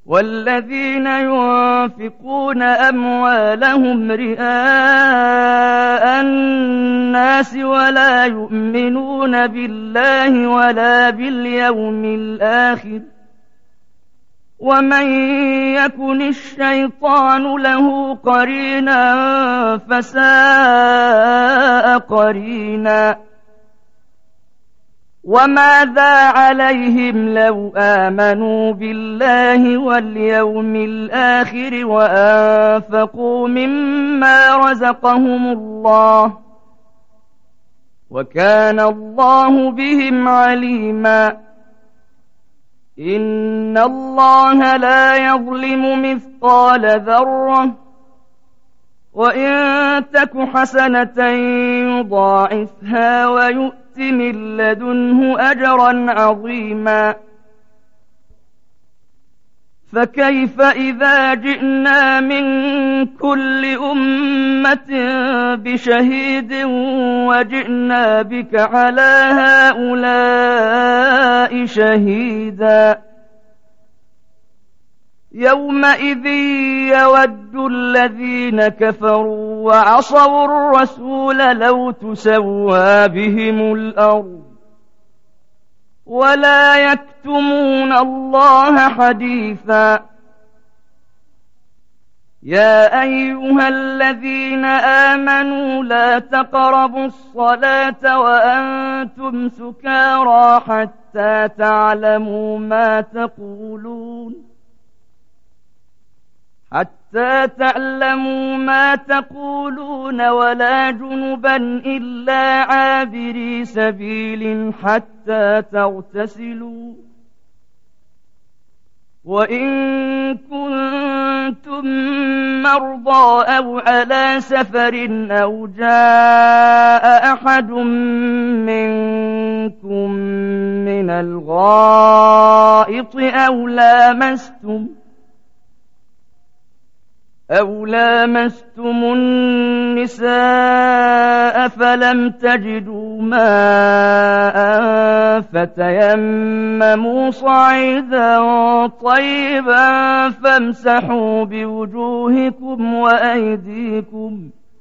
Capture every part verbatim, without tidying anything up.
والذين ينفقون أموالهم رئاء الناس ولا يؤمنون بالله ولا باليوم الآخر ومن يكن الشيطان له قرينا فساء قرينا وماذا عليهم لو آمنوا بالله واليوم الآخر وأنفقوا مما رزقهم الله وكان الله بهم عليما إن الله لا يظلم مثقال ذرة وإن تك حسنة يضاعفها ويؤت من لدنه أجرا عظيما فكيف إذا جئنا من كل أمة بشهيد وجئنا بك على هؤلاء شهيدا يومئذ يود الذين كفروا وعصوا الرسول لو تسوى بهم الأرض ولا يكتمون الله حديثا يا أيها الذين آمنوا لا تقربوا الصلاة وأنتم سكارى حتى تعلموا ما تقولون حتى تعلموا ما تقولون ولا جنبا إلا عابري سبيل حتى تغتسلوا وإن كنتم مرضى أو على سفر أو جاء أحد منكم من الغائط أو لامستم أو لامستم النساء فلم تجدوا ماء فتيمموا صعيدا طيبا فامسحوا بوجوهكم وأيديكم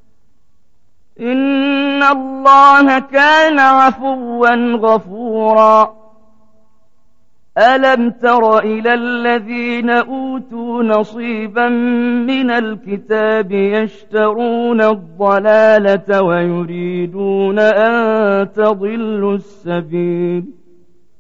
إن الله كان عفوا غفورا ألم تر إلى الذين أوتوا نصيبا من الكتاب يشترون الضلالة ويريدون أن تضلوا السبيل